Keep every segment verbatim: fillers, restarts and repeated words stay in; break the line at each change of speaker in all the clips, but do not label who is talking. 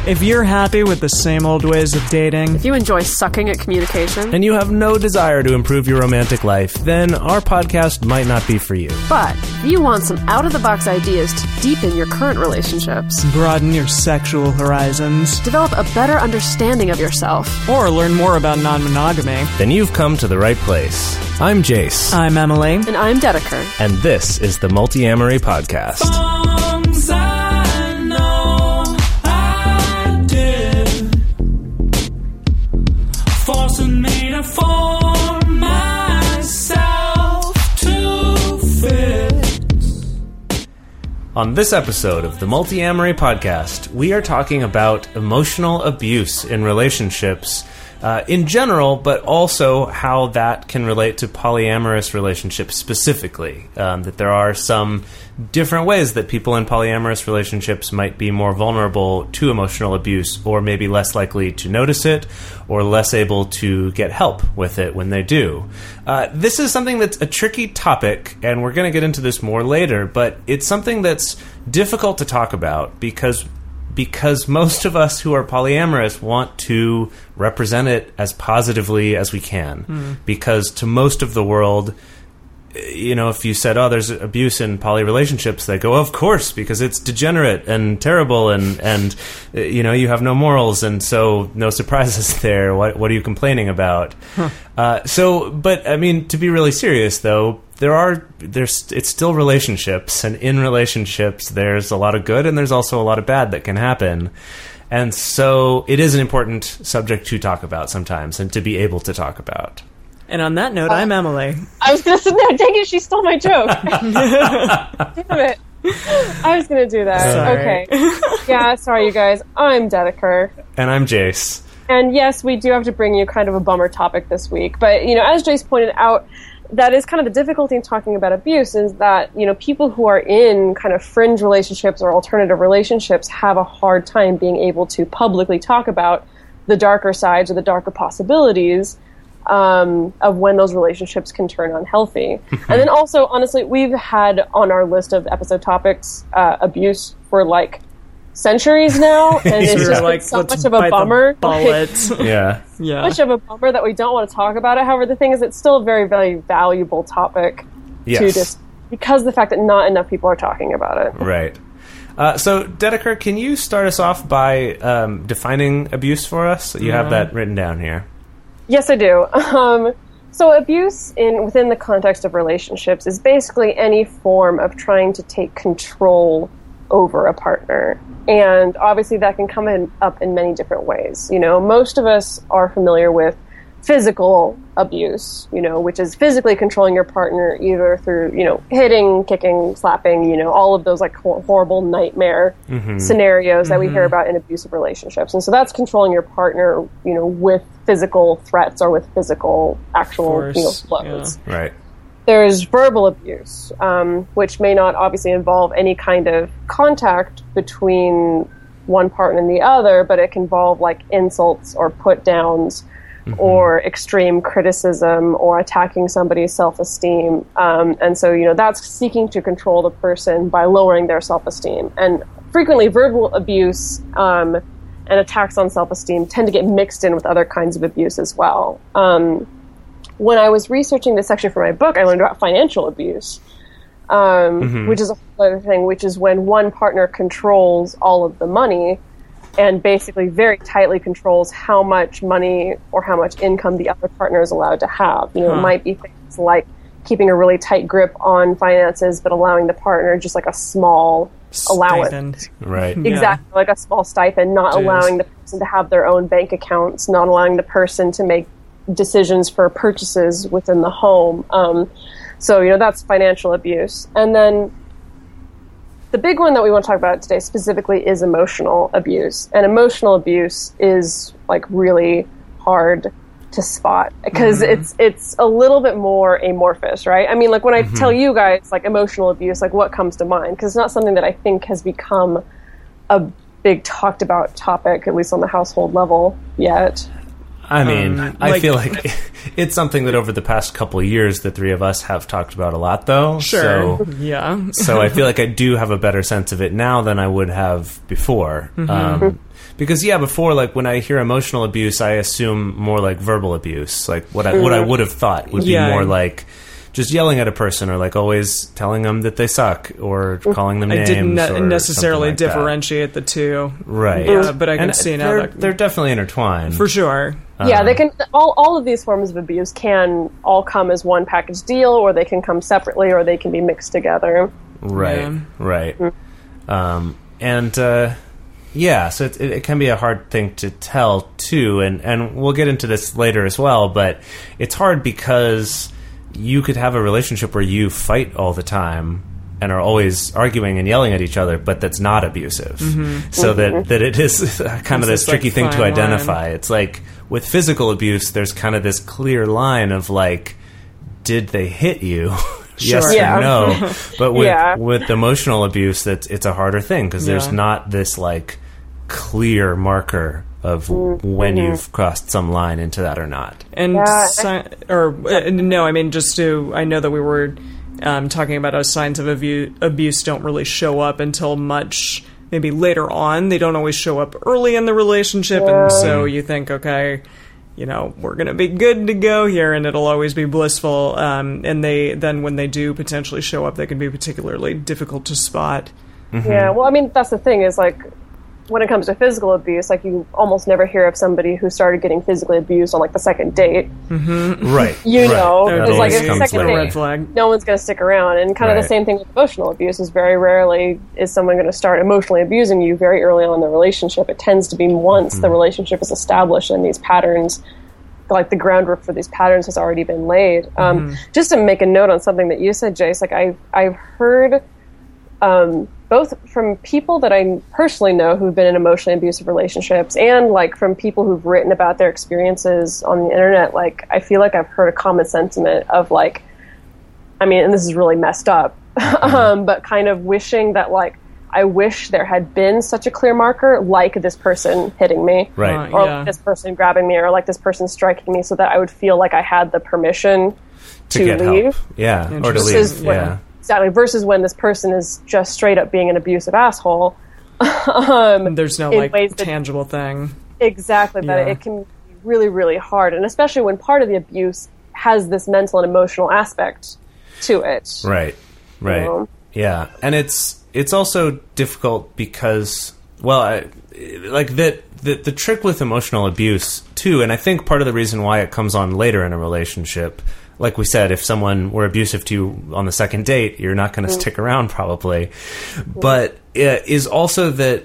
If you're happy with the same old ways of dating,
if you enjoy sucking at communication,
and you have no desire to improve your romantic life, then our podcast might not be for you.
But if you want some out-of-the-box ideas to deepen your current relationships,
broaden your sexual horizons,
develop a better understanding of yourself,
or learn more about non-monogamy,
then you've come to the right place. I'm Jace.
I'm Emily.
And I'm Dedeker.
And this is the Multi-Amory Podcast.
Songs I know I did, forcing me to form myself to fit.
On this episode of the Multi-Amory Podcast, we are talking about emotional abuse in relationships uh, in general, but also how that can relate to polyamorous relationships specifically. Um, that there are some different ways that people in polyamorous relationships might be more vulnerable to emotional abuse, or maybe less likely to notice it, or less able to get help with it when they do. Uh, this is something that's a tricky topic, and we're going to get into this more later, but it's something that's difficult to talk about because because most of us who are polyamorous want to represent it as positively as we can. Mm. Because to most of the world, you know, if you said, oh, there's abuse in poly relationships, they go, oh, of course, because it's degenerate and terrible and, and you know, you have no morals, and so no surprises there. What, what are you complaining about? Huh. Uh, so, but, I mean, to be really serious, though, there are, there's, it's still relationships, and in relationships, there's a lot of good, and there's also a lot of bad that can happen. And so it is an important subject to talk about sometimes, and to be able to talk about.
And on that note, uh, I'm Emily.
I was going to sit there. Dang it, she stole my joke. Damn it. I was going to do that.
Sorry.
Okay. Yeah, sorry, you guys. I'm Dedeker.
And I'm Jace.
And yes, we do have to bring you kind of a bummer topic this week. But, you know, as Jace pointed out, that is kind of the difficulty in talking about abuse, is that, you know, people who are in kind of fringe relationships or alternative relationships have a hard time being able to publicly talk about the darker sides or the darker possibilities Um, of when those relationships can turn unhealthy. And then also, honestly, we've had on our list of episode topics uh, abuse for like centuries now, and it's just
like,
so much of a bummer.
Like,
yeah,
yeah,
much of a bummer that we don't want to talk about it. However, the thing is, it's still a very, very valuable topic
yes.
to just because of the fact that not enough people are talking about it.
Right. Uh, so, Dedeker, can you start us off by um, defining abuse for us? You yeah. have that written down here.
Yes, I do. Um, so abuse in within the context of relationships is basically any form of trying to take control over a partner. And obviously that can come in, up in many different ways. You know, most of us are familiar with physical abuse, you know, which is physically controlling your partner either through, you know, hitting, kicking, slapping, you know, all of those like hor- horrible nightmare mm-hmm. scenarios mm-hmm. that we hear about in abusive relationships. And so that's controlling your partner, you know, with physical threats or with physical actual,
Force,
you know, blows.
Yeah. Right.
There's verbal abuse, um, which may not obviously involve any kind of contact between one partner and the other, but it can involve like insults or put downs, Mm-hmm. or extreme criticism, or attacking somebody's self-esteem. Um, and so, you know, that's seeking to control the person by lowering their self-esteem. And frequently verbal abuse um, and attacks on self-esteem tend to get mixed in with other kinds of abuse as well. Um, when I was researching this section for my book, I learned about financial abuse, um, mm-hmm. which is a whole other thing, which is when one partner controls all of the money and basically very tightly controls how much money or how much income the other partner is allowed to have. You know, huh. It might be things like keeping a really tight grip on finances, but allowing the partner just like a small allowance.
Stipend.
Right.
Exactly, yeah. Like a small stipend, not Jeez. allowing the person to have their own bank accounts, not allowing the person to make decisions for purchases within the home. Um, so, you know, that's financial abuse. And then the big one that we want to talk about today specifically is emotional abuse. And emotional abuse is like really hard to spot because mm-hmm. it's it's a little bit more amorphous, right? I mean, like when I mm-hmm. tell you guys like emotional abuse, like what comes to mind? Because it's not something that I think has become a big talked about topic, at least on the household level yet.
I mean,
Um,
I
like-
feel like it's something that over the past couple of years, the three of us have talked about a lot, though.
Sure.
So,
Yeah.
so I feel like I do have a better sense of it now than I would have before.
Mm-hmm.
Um, because yeah, before, like when I hear emotional abuse, I assume more like verbal abuse, like what I what I would have thought would be
Yeah.
more like just yelling at a person, or like always telling them that they suck, or calling them
I
names.
didn't ne-
or
necessarily
something like that.
differentiate the two.
Right.
Yeah, but I can
And
see now
they're,
that
they're definitely intertwined.
for sure.
Yeah,
Um,
they can. All all of these forms of abuse can all come as one package deal, or they can come separately, or they can be mixed together.
Right,
Yeah.
right. Um, and uh, yeah, so it, it, it can be a hard thing to tell too, and and we'll get into this later as well. But it's hard because you could have a relationship where you fight all the time and are always arguing and yelling at each other, but that's not abusive. So that that it is kind of
It's
this
this, like,
tricky thing to
fine
identify. It's like with physical abuse, there's kind of this clear line of like, did they hit you? Yes
Sure.
or
Yeah.
no. But with
Yeah.
with emotional abuse, that's it's a harder thing because there's
Yeah.
not this like clear marker of when you've crossed some line into that or not.
And
Yeah,
si- or uh, no, I mean just to I know that we were um, talking about how signs of abu- abuse don't really show up until much maybe later on. They don't always show up early in the relationship, and so you think, okay, you know, we're gonna be good to go here, and it'll always be blissful. Um, and they then when they do potentially show up, they can be particularly difficult to spot.
Yeah, well, I mean, that's the thing is like when it comes to physical abuse, like you almost never hear of somebody who started getting physically abused on like the second date.
Right.
You
right.
know,
That
it's like
always
a
comes
second
later.
red flag.
No one's going to stick around, and kind of
Right.
the same thing with emotional abuse. Is very rarely is someone going to start emotionally abusing you very early on in the relationship. It tends to be once
Mm-hmm.
the relationship is established and these patterns, like the groundwork for these patterns, has already been laid. Um, just to make a note on something that you said, Jace, like I've I've heard. Um, both from people that I personally know who've been in emotionally abusive relationships and like from people who've written about their experiences on the internet, like I feel like I've heard a common sentiment of like, I mean, and this is really messed up, um, but kind of wishing that like, I wish there had been such a clear marker like this person hitting me.
Right.
Uh,
Or
Yeah.
like this person grabbing me or like this person striking me so that I would feel like I had the permission
to
to,
get
leave.
help. Yeah. Or to
Versus
leave.
when-
Yeah.
Exactly. Versus when this person is just straight up being an abusive asshole. um,
There's no
in
like
ways that-
tangible thing.
exactly. That
Yeah.
it can be really, really hard. And especially when part of the abuse has this mental and emotional aspect to it.
Right. Right.
know?
Yeah. And it's it's also difficult because well, I, like that the the trick with emotional abuse too, and I think part of the reason why it comes on later in a relationship, like we said, if someone were abusive to you on the second date, you're not going to stick around probably. But it is also that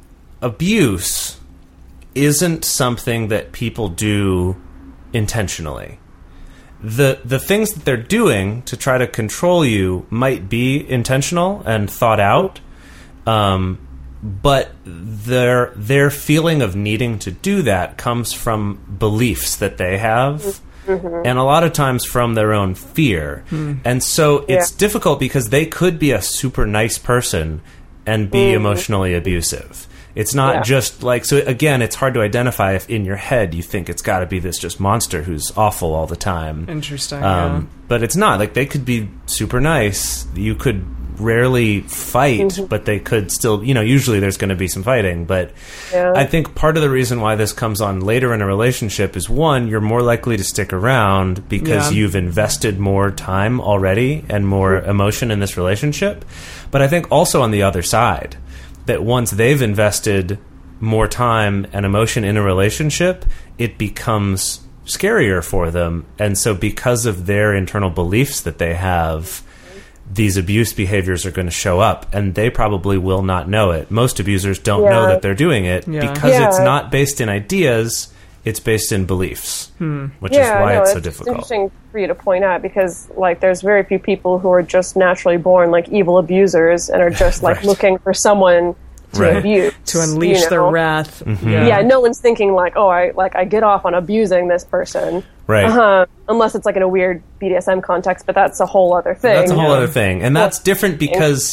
abuse isn't something that people do intentionally. The the things that they're doing to try to control you might be intentional and thought out, um, but their their feeling of needing to do that comes from beliefs that they have, and a lot of times from their own fear. And so it's
Yeah.
difficult because they could be a super nice person and be emotionally abusive. It's not
Yeah.
just like, so again, it's hard to identify if in your head you think it's got to be this just monster who's awful all the time.
Interesting.
Um, but it's not. Like, they could be super nice. You could rarely fight, but they could still, you know, usually there's going to be some fighting. But
Yeah.
I think part of the reason why this comes on later in a relationship is, one, you're more likely to stick around because
Yeah.
you've invested more time already and more emotion in this relationship. But I think also on the other side, that once they've invested more time and emotion in a relationship, it becomes scarier for them. And so because of their internal beliefs that they have, these abuse behaviors are going to show up, and they probably will not know it. Most abusers don't
Yeah.
know that they're doing it
Yeah.
because
Yeah.
it's not based in ideas, it's based in beliefs, which
Yeah,
is why
no,
it's so
it's
difficult.
interesting for you to point out because, like, there's very few people who are just naturally born like evil abusers and are just like
Right.
looking for someone to
Right.
abuse,
to unleash
you
their
know?
wrath.
Yeah, no one's thinking like, oh, I like I get off on abusing this person,
Right.
uh, unless it's like in a weird B D S M context. But that's a whole other thing.
That's a whole
Yeah.
other thing. And that's different because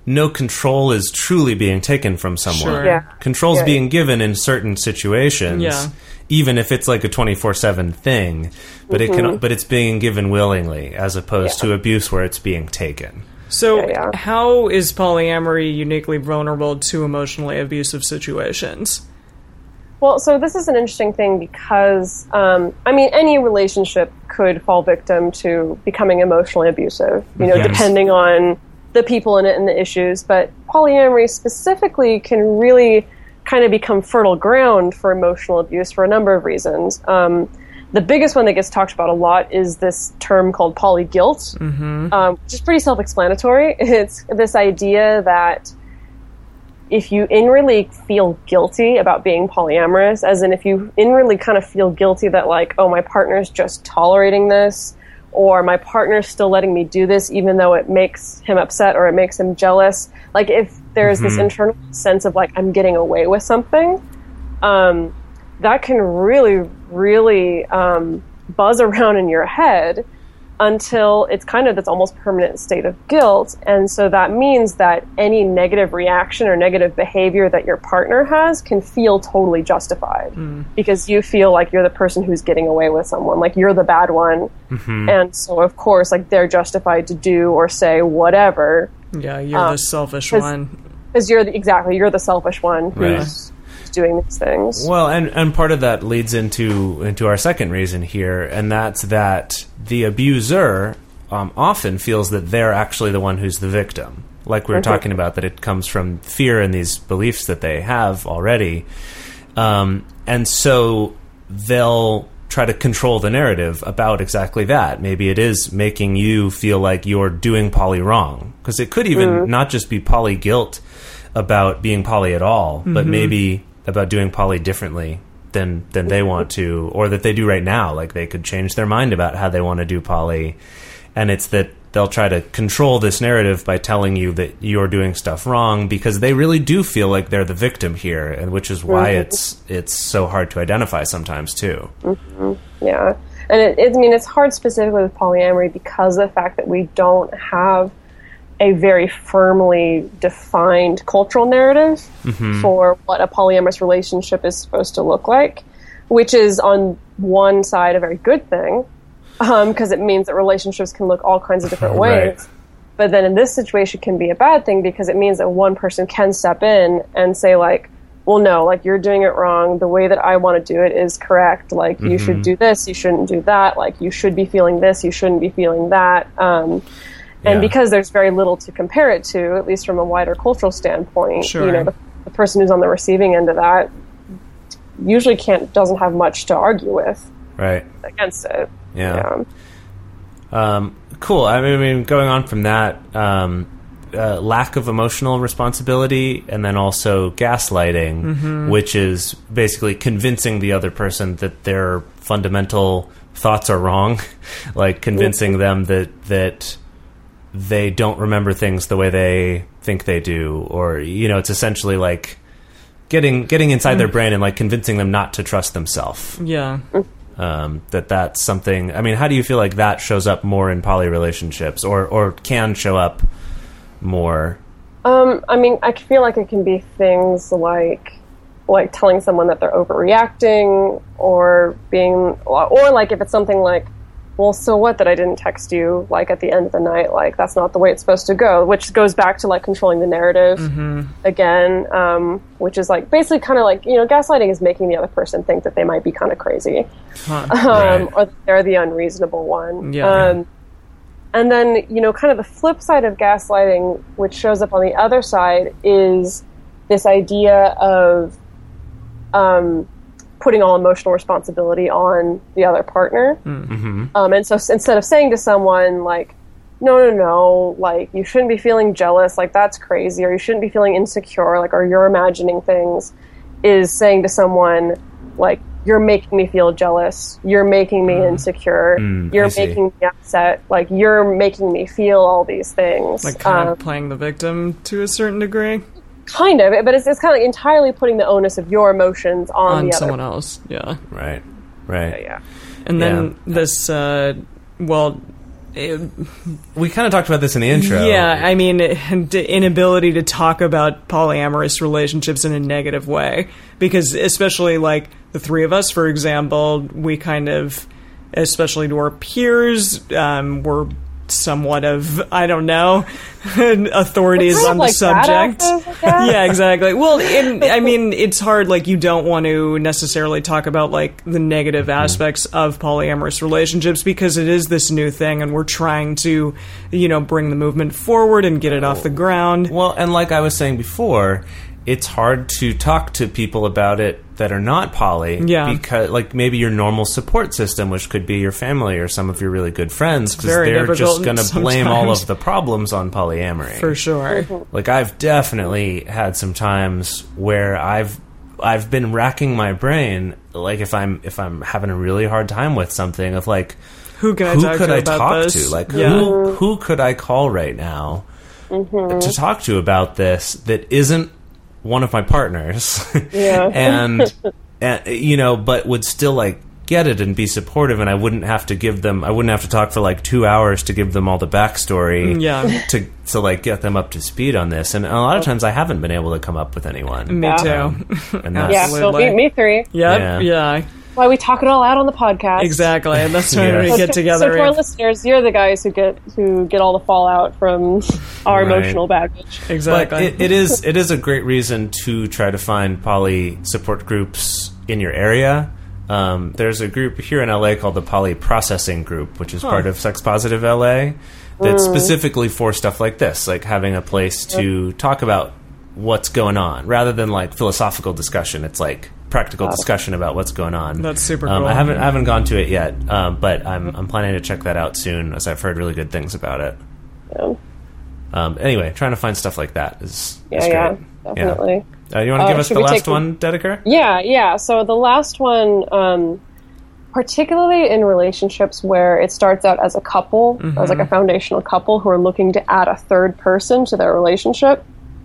no control is truly being taken from someone.
Sure.
Yeah.
Control's
Yeah.
being given in certain situations,
Yeah.
even if it's like a twenty-four seven thing, but it can but it's being given willingly as opposed
Yeah.
to abuse where it's being taken.
So,
Yeah, yeah.
how is polyamory uniquely vulnerable to emotionally abusive situations?
Well, so this is an interesting thing because, um, I mean, any relationship could fall victim to becoming emotionally abusive, you know,
Yes.
depending on the people in it and the issues. But polyamory specifically can really kind of become fertile ground for emotional abuse for a number of reasons. Um, the biggest one that gets talked about a lot is this term called polyguilt, mm-hmm. um, which is pretty self-explanatory. It's this idea that if you inwardly feel guilty about being polyamorous, as in if you inwardly kind of feel guilty that like, oh, my partner's just tolerating this, or my partner's still letting me do this even though it makes him upset or it makes him jealous, like if there's this internal sense of like, I'm getting away with something, um, that can really, really um, buzz around in your head until it's kind of this almost permanent state of guilt. And so that means that any negative reaction or negative behavior that your partner has can feel totally justified because you feel like you're the person who's getting away with someone, like you're the bad one. And so, of course, like they're justified to do or say whatever
Yeah, you're
Um,
the selfish
'cause-
one.
because you're the, exactly, you're the selfish one
Right.
who's doing these things.
Well, and, and part of that leads into into our second reason here, and that's that the abuser um, often feels that they're actually the one who's the victim. Like we were
Okay.
talking about, that it comes from fear and these beliefs that they have already. Um, and so they'll try to control the narrative about exactly that. Maybe it is making you feel like you're doing poly wrong. Because it could even not just be poly guilt about being poly at all, but maybe about doing poly differently than than they want to, or that they do right now. Like they could change their mind about how they want to do poly, and it's that they'll try to control this narrative by telling you that you're doing stuff wrong because they really do feel like they're the victim here, and which is why
Mhm.
it's it's so hard to identify sometimes too.
Yeah. And it, it, I mean, it's hard specifically with polyamory because of the fact that we don't have a very firmly defined cultural narrative for what a polyamorous relationship is supposed to look like, which is on one side a very good thing, because it means that relationships can look all kinds of different ways.
Right.
But then in this situation can be a bad thing because it means that one person can step in and say like, well, no, like you're doing it wrong. The way that I want to do it is correct. Like you should do this, you shouldn't do that. Like you should be feeling this, you shouldn't be feeling that. Um, And
Yeah.
because there's very little to compare it to, at least from a wider cultural standpoint,
Sure.
you know, the, the person who's on the receiving end of that usually can't doesn't have much to argue with
Right.
against it.
Yeah. Um, cool. I mean, I mean, going on from that, um, uh, lack of emotional responsibility, and then also gaslighting, which is basically convincing the other person that their fundamental thoughts are wrong, like convincing them that that they don't remember things the way they think they do, or you know, it's essentially like getting getting inside their brain and like convincing them not to trust themselves.
Yeah.
Um, that that's something. I mean, how do you feel like that shows up more in poly relationships, or or can show up more?
Um, I mean, I feel like it can be things like like telling someone that they're overreacting, or being, or like if it's something like, well, so what that I didn't text you like at the end of the night, like that's not the way it's supposed to go, which goes back to like controlling the narrative again, um, which is like basically kind of like, you know, gaslighting is making the other person think that they might be kind of crazy,
Huh.
um,
Right.
or that they're the unreasonable one.
Yeah.
Um, and then, you know, kind of the flip side of gaslighting, which shows up on the other side, is this idea of um, putting all emotional responsibility on the other partner.
Mm-hmm.
Um, and so s- instead of saying to someone, like, no, no, no, like, you shouldn't be feeling jealous, like, that's crazy, or you shouldn't be feeling insecure, like, or you're imagining things, is saying to someone, like, you're making me feel jealous, you're making me insecure,
Mm, I
you're
see.
making me upset, like, you're making me feel all these things.
Like kind
Um,
of playing the victim to a certain degree
kind of, but it's, it's kind of like entirely putting the onus of your emotions on,
on
the
someone
other.
else. Yeah.
Right. Right.
Yeah.
And then this, uh, well, it,
we kind of talked about this in the intro.
yeah, I mean, the inability to talk about polyamorous relationships in a negative way. Because especially, like, the three of us, for example, we kind of, especially to our peers, um, we're somewhat of, I don't know, authorities
kind of
on
like
the subject.
badasses, I guess.
Yeah, exactly. Well, in, I mean, it's hard, like, you don't want to necessarily talk about, like, the negative aspects of polyamorous relationships because it is this new thing and we're trying to, you know, bring the movement forward and get it off the ground.
Well, and like I was saying before, it's hard to talk to people about it that are not poly.
Yeah.
Because, like, maybe your normal support system, which could be your family or some of your really good friends, because
very
they're just
difficult
going to blame all
sometimes.
of the problems on polyamory.
For sure.
Like, I've definitely had some times where I've I've been racking my brain, like, if I'm if I'm having a really hard time with something, of like,
Who can I
who
talk
could
to
I
about
talk
this?
to? Like,
Yeah.
who who could I call right now to talk to about this that isn't one of my partners?
Yeah.
and, and you know, but would still, like, get it and be supportive, and I wouldn't have to give them I wouldn't have to talk for like two hours to give them all the backstory
Yeah.
to to like get them up to speed on this. And a lot of times I haven't been able to come up with anyone.
Me
Yeah.
too.
And that's,
Yeah, so
Absolutely.
me, me three.
Yep.
Yeah.
Yeah.
Why we talk it all out on the podcast.
Exactly. And that's when
Yeah.
we
So
get
to-
together.
So to our
and-
listeners, you're the guys who get who get all the fallout from our
Right.
emotional baggage.
exactly.
But it, it is it is a great reason to try to find poly support groups in your area. Um, there's a group here in L A called the Poly Processing Group, which is part of Sex Positive L A, that's specifically for stuff like this, like having a place to talk about what's going on, rather than like philosophical discussion. It's like practical discussion about what's going on.
That's super
Um,
cool.
I haven't I haven't gone to it yet, um, but I'm I'm planning to check that out soon, as I've heard really good things about it.
Yeah,
Um, anyway, trying to find stuff like that is,
yeah,
is
yeah,
great.
definitely.
Uh, you want to
Uh,
give us
should
the
we
last
take the-
one, Dedeker?
Yeah, yeah. So the last one, um, particularly in relationships where it starts out as a couple, as like a foundational couple who are looking to add a third person to their relationship,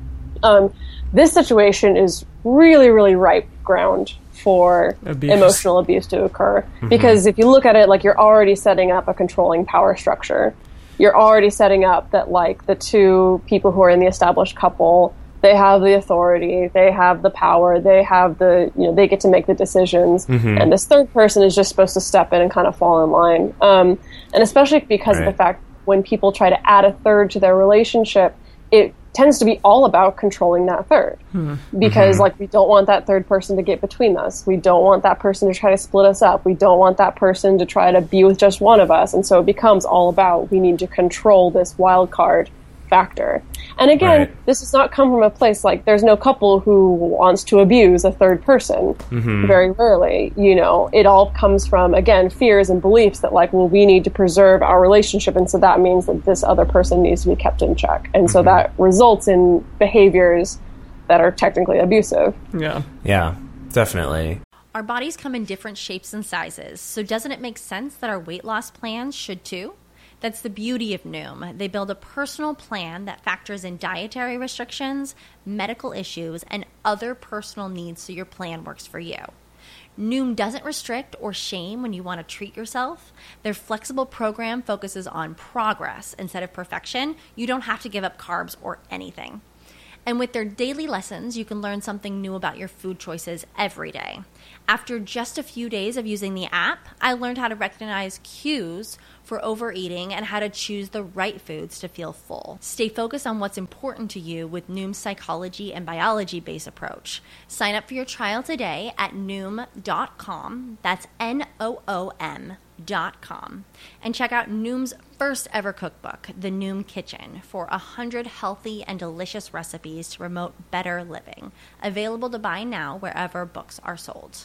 um, this situation is really, really ripe ground for
Abuse.
emotional abuse to occur. Because if you look at it, like, you're already setting up a controlling power structure. You're already setting up that, like, the two people who are in the established couple, they have the authority, they have the power, they have the, you know, they get to make the decisions, and this third person is just supposed to step in and kind of fall in line. Um, and especially because of
Right.
the fact when people try to add a third to their relationship, it tends to be all about controlling that third. Because, like, we don't want that third person to get between us. We don't want that person to try to split us up. We don't want that person to try to be with just one of us. And so it becomes all about, we need to control this wild card factor. And again,
Right.
this does not come from a place like, there's no couple who wants to abuse a third person. Very rarely, you know. It all comes from, again, fears and beliefs that, like, well, we need to preserve our relationship, and so that means that this other person needs to be kept in check. And so that results in behaviors that are technically abusive.
yeah.
Yeah, definitely.
Our bodies come in different shapes and sizes, so doesn't it make sense that our weight loss plans should too? That's the beauty of Noom. They build a personal plan that factors in dietary restrictions, medical issues, and other personal needs so your plan works for you. Noom doesn't restrict or shame when you want to treat yourself. Their flexible program focuses on progress instead of perfection. You don't have to give up carbs or anything. And with their daily lessons, you can learn something new about your food choices every day. After just a few days of using the app, I learned how to recognize cues for overeating and how to choose the right foods to feel full. Stay focused on what's important to you with Noom's psychology and biology-based approach. Sign up for your trial today at noom dot com. That's N O O M dot com. And check out Noom's first ever cookbook, The Noom Kitchen, for one hundred healthy and delicious recipes to promote better living. Available to buy now wherever books are sold.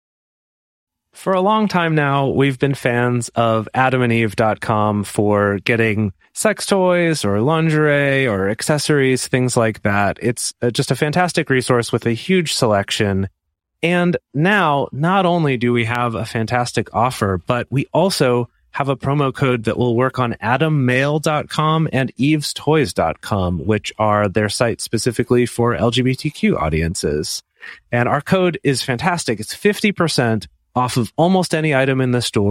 For a long time now, we've been fans of adam and eve dot com for getting sex toys or lingerie or accessories, things like that. It's uh, just a fantastic resource with a huge selection. And now, not only do we have a fantastic offer, but we also have a promo code that will work on adam mail dot com and eves toys dot com, which are their sites specifically for L G B T Q audiences. And our code is fantastic. It's fifty percent off of almost any item in the store,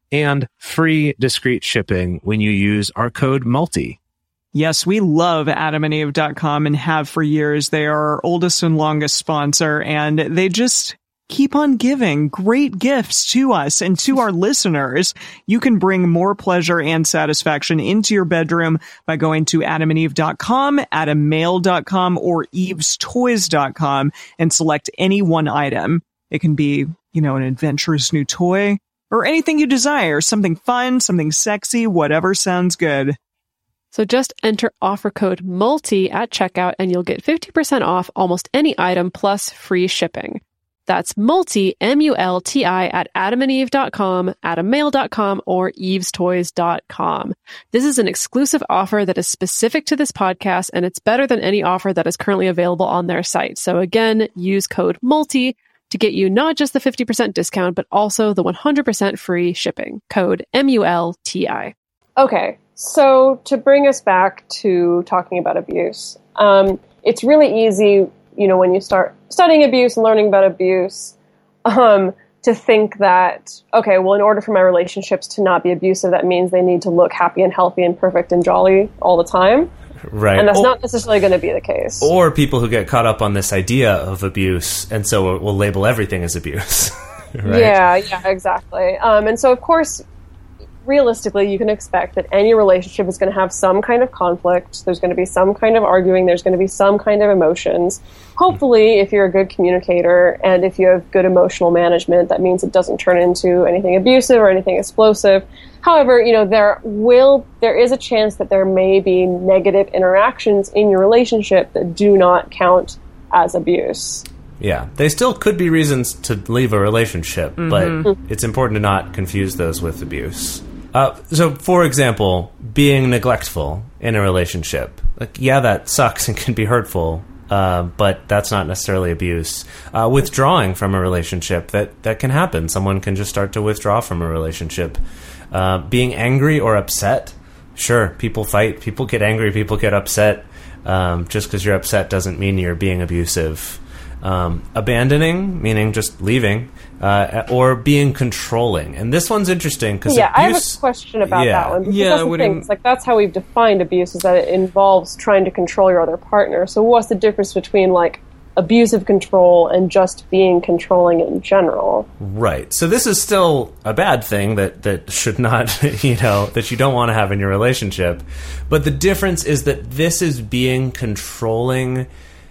and free discreet shipping when you use our code MULTI.
Yes, we love adam and eve dot com and have for years. They are our oldest and longest sponsor, and they just keep on giving great gifts to us and to our listeners. You can bring more pleasure and satisfaction into your bedroom by going to adam and eve dot com, adam mail dot com, or eves toys dot com and select any one item. It can be, you know, an adventurous new toy or anything you desire, something fun, something sexy, whatever sounds good.
So just enter offer code MULTI at checkout and you'll get fifty percent off almost any item plus free shipping. That's MULTI, M U L T I, at adam and eve dot com, adam mail dot com, or eves toys dot com. This is an exclusive offer that is specific to this podcast, and it's better than any offer that is currently available on their site. So again, use code MULTI to get you not just the fifty percent discount, but also the one hundred percent free shipping. Code M U L T I.
Okay, so to bring us back to talking about abuse, um, it's really easy, you know, when you start studying abuse and learning about abuse, um, to think that, okay, well, in order for my relationships to not be abusive, that means they need to look happy and healthy and perfect and jolly all the time.
Right.
And that's
or,
not necessarily going to be the case.
Or people who get caught up on this idea of abuse, and so will we'll label everything as abuse. Right?
Yeah, yeah, exactly. Um, and so, of course, realistically, you can expect that any relationship is going to have some kind of conflict. There's going to be some kind of arguing. There's going to be some kind of emotions. Hopefully, if you're a good communicator and if you have good emotional management, that means it doesn't turn into anything abusive or anything explosive. However, you know, there will, there is a chance that there may be negative interactions in your relationship that do not count as abuse.
Yeah, they still could be reasons to leave a relationship, mm-hmm. but it's important to not confuse those with abuse. Uh, so, for example, being neglectful in a relationship. Like, yeah, that sucks and can be hurtful, uh, but that's not necessarily abuse. Uh, withdrawing from a relationship, that, that can happen. Someone can just start to withdraw from a relationship. Uh, being angry or upset, sure, people fight, people get angry, people get upset. Um, just because you're upset doesn't mean you're being abusive. Um, abandoning, meaning just leaving, uh, or being controlling. And this one's interesting because
yeah,
abuse,
I have a question about
yeah.
that one. Because
Yeah,
that's the
what
thing.
do you-
It's like that's how we've defined abuse, is that it involves trying to control your other partner. So what's the difference between like abusive control and just being controlling in general?
Right. So this is still a bad thing that, that should not, you know, that you don't want to have in your relationship. But the difference is that this is being controlling,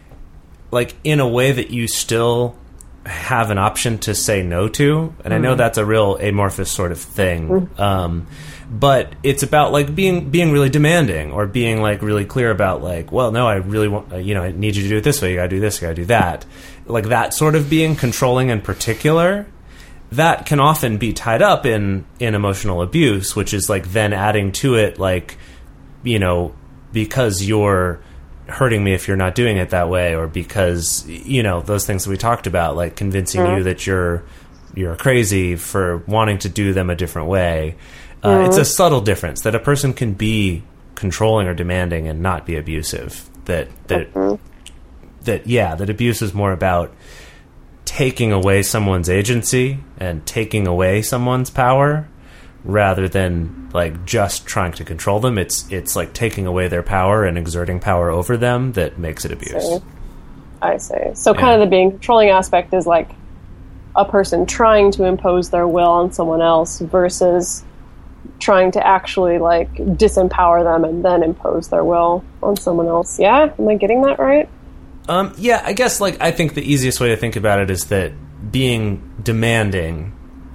like, in a way that you still have an option to say no to. And I know that's a real amorphous sort of thing. Um, but it's about, like, being being really demanding or being, like, really clear about, like, well, no, I really want, uh, you know, I need you to do it this way. You gotta do this, you gotta do that. Like, that sort of being controlling in particular, that can often be tied up in, in emotional abuse, which is, like, then adding to it, like, you know, because you're hurting me if you're not doing it that way, or because, you know, those things that we talked about, like convincing mm-hmm. you that you're you're crazy for wanting to do them a different way. Uh, mm-hmm. It's a subtle difference that a person can be controlling or demanding and not be abusive. That that mm-hmm. that yeah, that abuse is more about taking away someone's agency and taking away someone's power, rather than like just trying to control them. It's it's like taking away their power and exerting power over them that makes it abuse.
I see. I see. So
Yeah.
kind of the being controlling aspect is like a person trying to impose their will on someone else versus trying to actually like disempower them and then impose their will on someone else. Yeah? Am I getting that right?
Um, yeah, I guess like I think the easiest way to think about it is that being demanding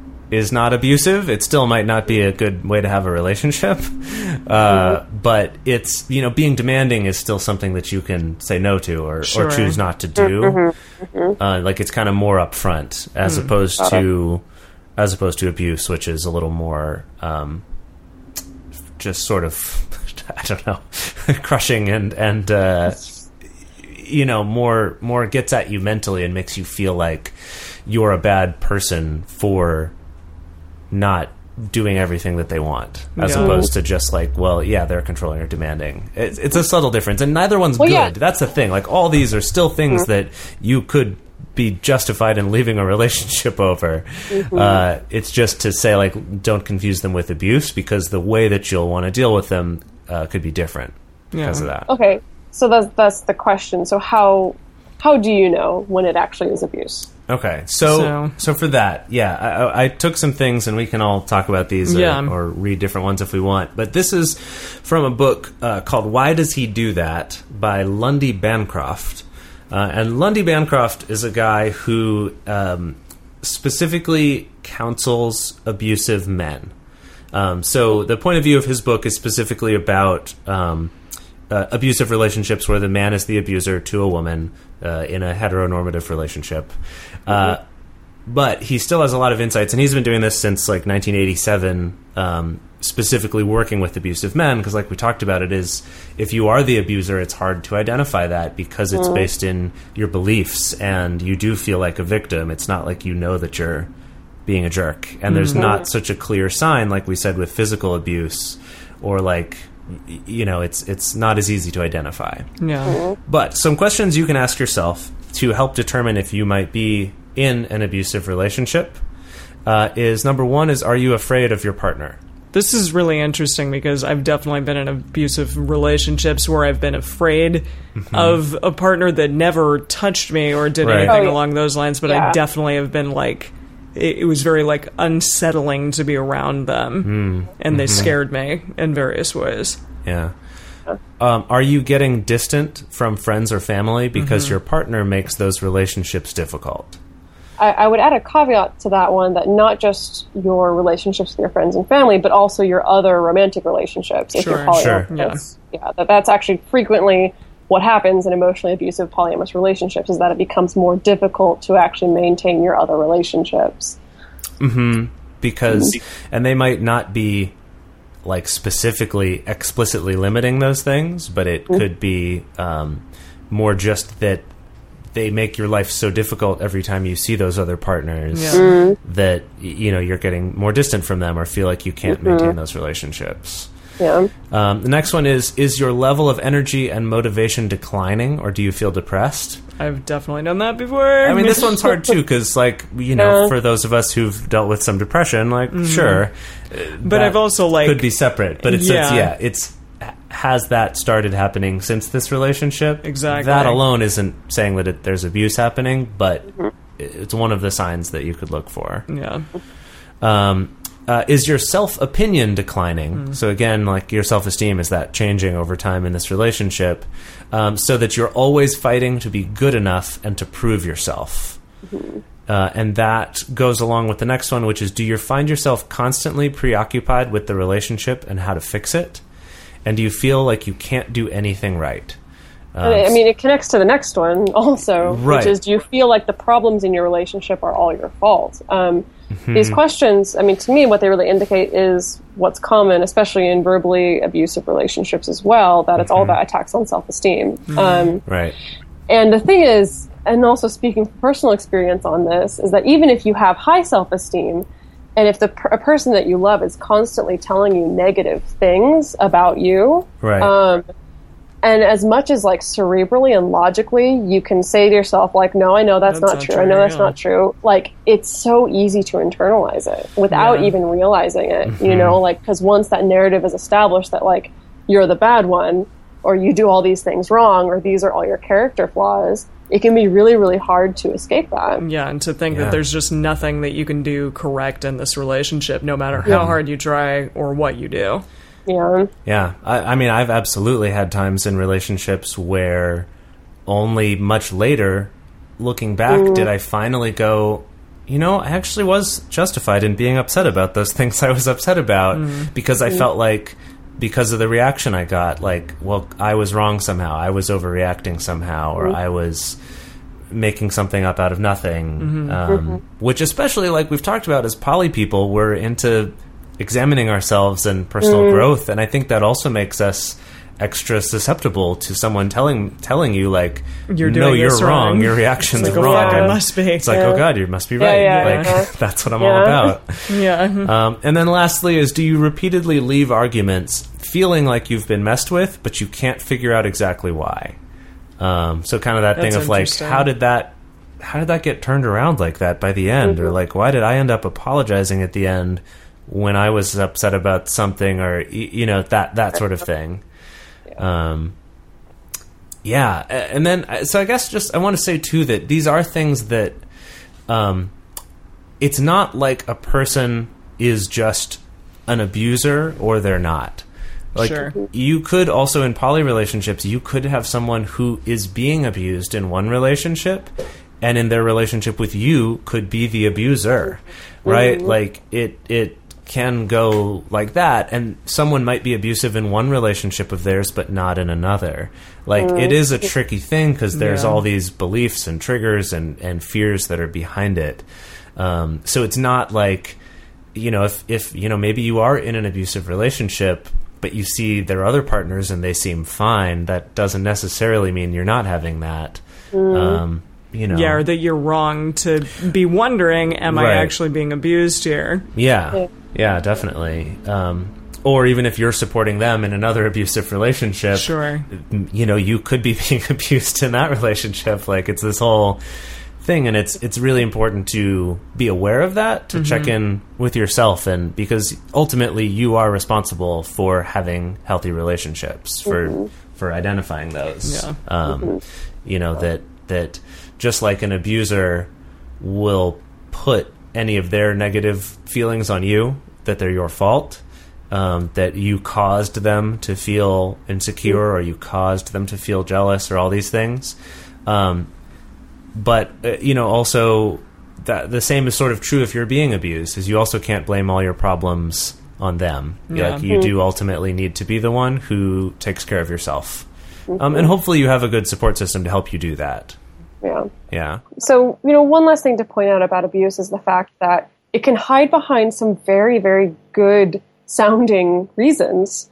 is not abusive. It still might not be a good way to have a relationship, uh, mm-hmm. but it's, you know, being demanding is still something that you can say no to or,
Sure.
or choose not to do.
Mm-hmm. Mm-hmm.
Uh, like it's kind of more upfront as
Mm.
opposed
Got
to as opposed to abuse, which is a little more um, just sort of I don't know crushing and and uh, you know more more gets at you mentally and makes you feel like you're a bad person for not doing everything that they want, as
Yeah.
opposed to just like, well, yeah, they're controlling or demanding. It's, it's a subtle difference, and neither one's
Well,
good.
yeah.
That's the thing. Like, all these are still things
Mm-hmm.
that you could be justified in leaving a relationship over.
Mm-hmm.
Uh, it's just to say, like, don't confuse them with abuse, because the way that you'll want to deal with them uh, could be different because
Yeah.
of that.
Okay, so that's that's the question. So how how do you know when it actually is abuse?
Okay, so, so
So-
for that, yeah, I, I took some things, and we can all talk about these or,
Yeah.
or read different ones if we want. But this is from a book uh, called "Why Does He Do That?" by Lundy Bancroft. Uh, and Lundy Bancroft is a guy who um, specifically counsels abusive men. Um, so the point of view of his book is specifically about um, uh, abusive relationships where the man is the abuser to a woman uh, in a heteronormative relationship. Uh, but he still has a lot of insights, and he's been doing this since like nineteen eighty-seven, um, specifically working with abusive men, because like we talked about, it is, if you are the abuser, it's hard to identify that because it's based in your beliefs, and you do feel like a victim. It's not like you know that you're being a jerk, and there's not such a clear sign like we said with physical abuse, or like, y- you know, it's it's not as easy to identify.
Yeah.
But some questions you can ask yourself to help determine if you might be in an abusive relationship uh, is, number one is, are you afraid of your partner?
This is really interesting because I've definitely been in abusive relationships where I've been afraid of a partner that never touched me or did
Right.
anything
Oh, yeah.
along those lines, but
Yeah.
I definitely have been like, it, it was very like unsettling to be around them, and they scared me in various ways.
Yeah. Um, are you getting distant from friends or family because your partner makes those relationships difficult?
I, I would add a caveat to that one, that not just your relationships with your friends and family, but also your other romantic relationships. If
Sure,
you're
sure,
polyamorous. Yeah, that, that's actually frequently what happens in emotionally abusive polyamorous relationships, is that it becomes more difficult to actually maintain your other relationships.
Because, and they might not be like specifically explicitly limiting those things, but it could be um, more just that they make your life so difficult every time you see those other partners
Yeah.
that y- you know you're getting more distant from them or feel like you can't maintain those relationships.
Yeah.
Um, the next one is, is your level of energy and motivation declining, or do you feel depressed?
I've definitely done that before.
I mean, this one's hard too, because, like, you know,
Yeah.
for those of us who've dealt with some depression, like, sure.
But
that
I've also, like...
could be separate, but it's, it's
Yeah.
yeah, it's has that started happening since this relationship?
Exactly.
That alone isn't saying that it, there's abuse happening, but it's one of the signs that you could look for.
Yeah.
Um, uh, is your self-opinion declining? So again, like, your self-esteem, is that changing over time in this relationship? Um, so that you're always fighting to be good enough and to prove yourself. Uh, and that goes along with the next one, which is, do you find yourself constantly preoccupied with the relationship and how to fix it? And do you feel like you can't do anything right? Um,
I mean, it connects to the next one also,
Right.
which is, do you feel like the problems in your relationship are all your fault? Um,
Mm-hmm.
These questions, I mean, to me, what they really indicate is what's common, especially in verbally abusive relationships as well, that it's all
Mm-hmm.
about attacks on self-esteem. Um,
right.
and the thing is, and also speaking from personal experience on this, is that even if you have high self-esteem, and if the per- a person that you love is constantly telling you negative things about you,
Right.
um, and as much as like cerebrally and logically you can say to yourself like, no, I know that's,
That's
not,
not
true.
true,
I know that's
yeah.
not true. Like, it's so easy to internalize it without
Yeah.
even realizing it, you know, like, because once that narrative is established that like you're the bad one, or you do all these things wrong, or these are all your character flaws, it can be really, really hard to escape that.
Yeah, and to think
Yeah.
that there's just nothing that you can do correct in this relationship, no matter how
Yeah.
hard you try or what you do.
Yeah.
Yeah, I, I mean, I've absolutely had times in relationships where only much later, looking back, did I finally go, you know, I actually was justified in being upset about those things I was upset about, because I felt like, because of the reaction I got, like, well, I was wrong somehow, I was overreacting somehow, or I was making something up out of nothing, um, which, especially, like we've talked about, as poly people, we're into examining ourselves and personal growth, and I think that also makes us extra susceptible to someone telling telling you, like,
You're
no,
doing
you're
this
wrong,
wrong.
your reaction's
It's like, oh,
wrong.
fuck, I
And
must be.
It's like,
Yeah.
oh god, you must be
Yeah,
right.
yeah,
like
yeah.
that's what I'm
Yeah.
all about.
Yeah.
Um, and then lastly is, do you repeatedly leave arguments feeling like you've been messed with, but you can't figure out exactly why? Um, so kind of that
That's
thing of like,
interesting.
how did that how did that get turned around like that by the end? Mm-hmm. Or like, why did I end up apologizing at the end when I was upset about something, or, you know, that, that sort of thing. Yeah. Um, yeah. And then, so I guess just, I want to say too, that these are things that, um, it's not like a person is just an abuser or they're not. Like, sure. You could also, in poly relationships, you could have someone who is being abused in one relationship, and in their relationship with you could be the abuser, right? Mm-hmm. Like, it, it can go like that, and someone might be abusive in one relationship of theirs, but not in another. Like, mm-hmm. It is a tricky thing, because there's yeah. all these beliefs and triggers and, and fears that are behind it. Um, so it's not like, you know, if, if, you know, maybe you are in an abusive relationship, but you see their other partners and they seem fine, that doesn't necessarily mean you're not having that. Mm. Um, you know.
Yeah, or that you're wrong to be wondering, am right. I actually being abused here?
Yeah, yeah, yeah definitely. Um, or even if you're supporting them in another abusive relationship,
sure.
you know, you could be being abused in that relationship. Like, it's this whole thing, and it's it's really important to be aware of that, to mm-hmm. check in with yourself, and because ultimately you are responsible for having healthy relationships, for mm-hmm. for identifying those.
Yeah.
Um, mm-hmm. You know, that that just like an abuser will put any of their negative feelings on you, that they're your fault, um, that you caused them to feel insecure, mm-hmm. or you caused them to feel jealous, or all these things. Um, But, uh, you know, also that the same is sort of true if you're being abused, is you also can't blame all your problems on them.
Yeah.
Like, you do ultimately need to be the one who takes care of yourself. Mm-hmm. Um, and hopefully you have a good support system to help you do that.
Yeah.
Yeah.
So, you know, one last thing to point out about abuse is the fact that it can hide behind some very, very good sounding reasons.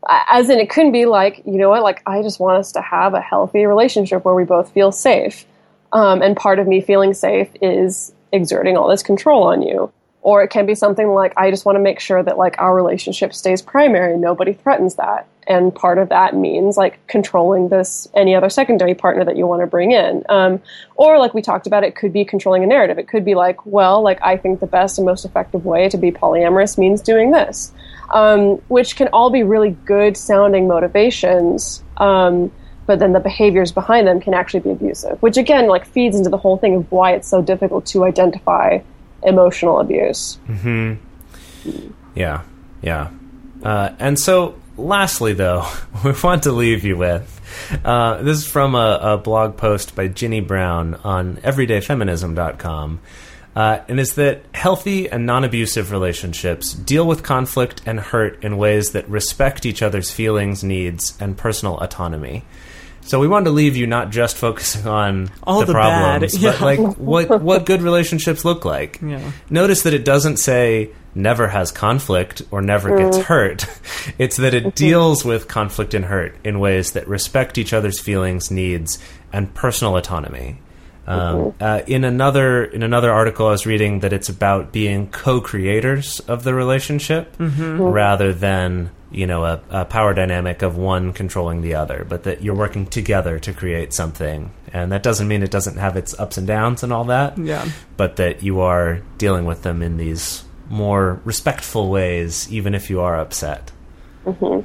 As in, it couldn't be like, you know what, like, I just want us to have a healthy relationship where we both feel safe. Um, and part of me feeling safe is exerting all this control on you. Or it can be something like, I just want to make sure that, like, our relationship stays primary. Nobody threatens that. And part of that means, like, controlling this, any other secondary partner that you want to bring in. Um, or, like we talked about, it could be controlling a narrative. It could be like, well, like, I think the best and most effective way to be polyamorous means doing this. Um, which can all be really good sounding motivations. Um, but then the behaviors behind them can actually be abusive, which again, like, feeds into the whole thing of why it's so difficult to identify emotional abuse.
Mm-hmm. Yeah, yeah. Uh, and so, lastly, though, we want to leave you with, uh, this is from a, a blog post by Ginny Brown on everyday feminism dot com, uh, and is that healthy and non-abusive relationships deal with conflict and hurt in ways that respect each other's feelings, needs, and personal autonomy. So we wanted to leave you not just focusing on
all
the,
the
problems,
bad, yeah.
but like what what good relationships look like.
Yeah.
Notice that it doesn't say never has conflict or never mm. gets hurt. It's that it deals with conflict and hurt in ways that respect each other's feelings, needs, and personal autonomy. Um, uh, in another in another article, I was reading that it's about being co-creators of the relationship
mm-hmm.
rather than, you know, a, a power dynamic of one controlling the other, but that you're working together to create something. And that doesn't mean it doesn't have its ups and downs and all that,
yeah.
but that you are dealing with them in these more respectful ways, even if you are upset.
Mm-hmm.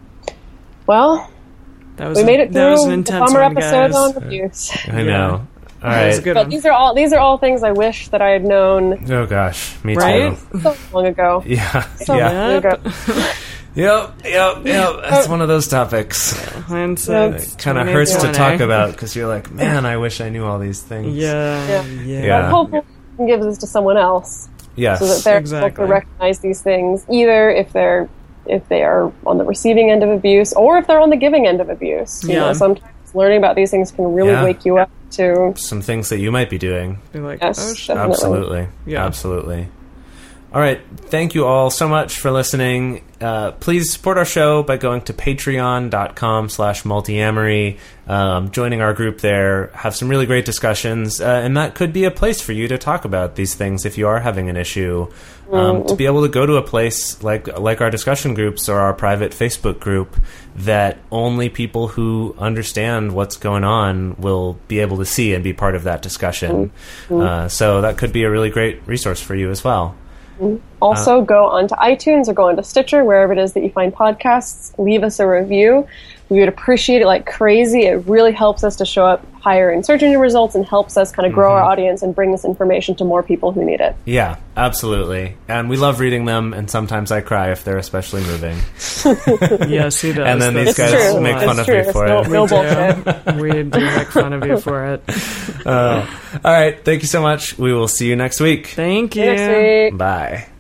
Well,
that was
we
a,
made it through
that was an intense
the bummer
one,
episode
guys.
on abuse.
I
Yeah.
know. All
That was
right.
a good
But
one.
these are all these are all things I wish that I had known
Oh gosh, me
Right?
too.
so long ago.
Yeah,
So
yeah.
long ago.
Yep, yep, yep. That's one of those topics.
Hindsight.
That's
It kind of hurts to
twenty
talk
twenty.
about because you're like, man, I wish I knew all these things.
Yeah,
Yeah.
yeah.
Yeah.
Hopefully, we can give this to someone else
Yes.
so that they're able
Exactly.
to recognize these things, either if they're if they are on the receiving end of abuse or if they're on the giving end of abuse. You
Yeah.
know, sometimes learning about these things can really
Yeah.
wake you up to.
Some things that you might be doing.
Be like,
Yes,
oh shit.
definitely.
Absolutely.
Yeah.
Absolutely. All right. Thank you all so much for listening. uh, please support our show by going to patreon.com slash multiamory, um, joining our group there, have some really great discussions, uh, and that could be a place for you to talk about these things if you are having an issue. Um, to be able to go to a place like like our discussion groups or our private Facebook group that only people who understand what's going on will be able to see and be part of that discussion. Uh, so that could be a really great resource for you as well.
Also, uh, go onto iTunes or go onto Stitcher, wherever it is that you find podcasts. Leave us a review. We would appreciate it like crazy. It really helps us to show up higher in search engine results and helps us kind of grow mm-hmm. our audience and bring this information to more people who need it.
Yeah, absolutely. And we love reading them, and sometimes I cry if they're especially moving.
Yes, he does.
And then these
it's
guys
true.
make
it's
fun
true.
of me for
it's
it.
No, no
we
bullshit.
do. We do make fun of you for it.
Uh, all right, thank you so much. We will see you next week.
Thank you.
See you next week.
Bye.